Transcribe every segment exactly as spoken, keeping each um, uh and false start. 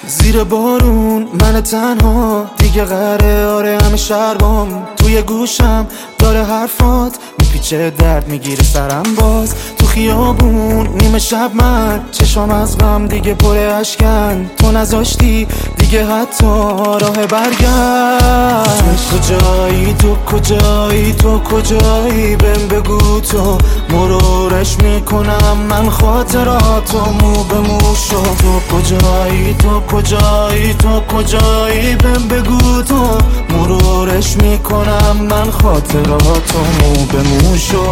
زیر بارون من تنها دیگه قره، آره همه شربام توی گوشم داره حرفات میپیچه، درد میگیره سرم باز تو خیابون نیمه شب، من چشام از غم دیگه پر اشکن، تو نذاشتی دیگه حتی راه برگشت. تو کجایی تو کجایی تو کجایی بهم بگو، تو مرورش میکنم من خاطراتو مو به مو شو. تو کجایی تو کجایی تو کجایی بهم بگو، تو مرورش میکنم من خاطراتو مو به مو شو.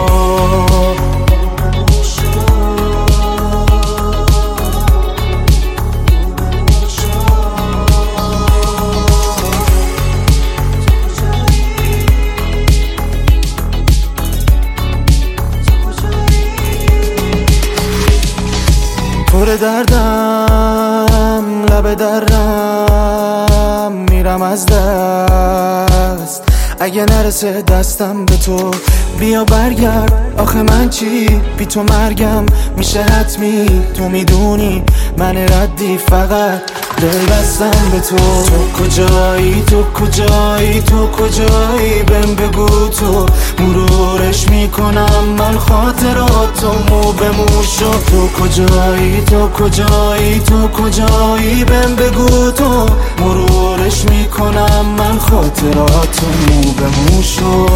پر دردم لب درم میرم از دست، اگه نرسه دستم به تو بیا برگرد. آخه من چی بی تو مرگم میشه حتمی، تو میدونی من ردی فقط دل بستم به تو. تو کجایی تو کجایی تو کجایی بهم بگو، تو مرورش میکنم من خاطراتو مو به مو شو. تو کجایی تو کجایی تو کجایی بهم بگو، تو مرورش میکنم من خاطراتو مو به مو شو.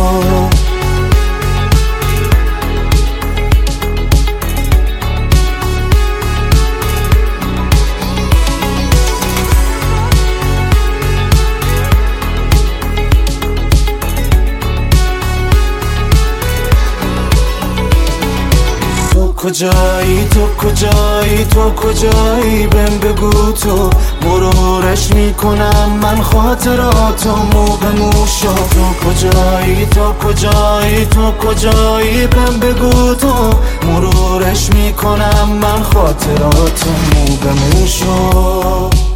کجایی تو کجایی تو کجایی بهم بگو، تو مرورش میکنم من خاطراتو مو به مو شو. تو کجایی تو کجایی تو کجایی بهم بگو، تو مرورش میکنم من خاطراتو مو به مو شو.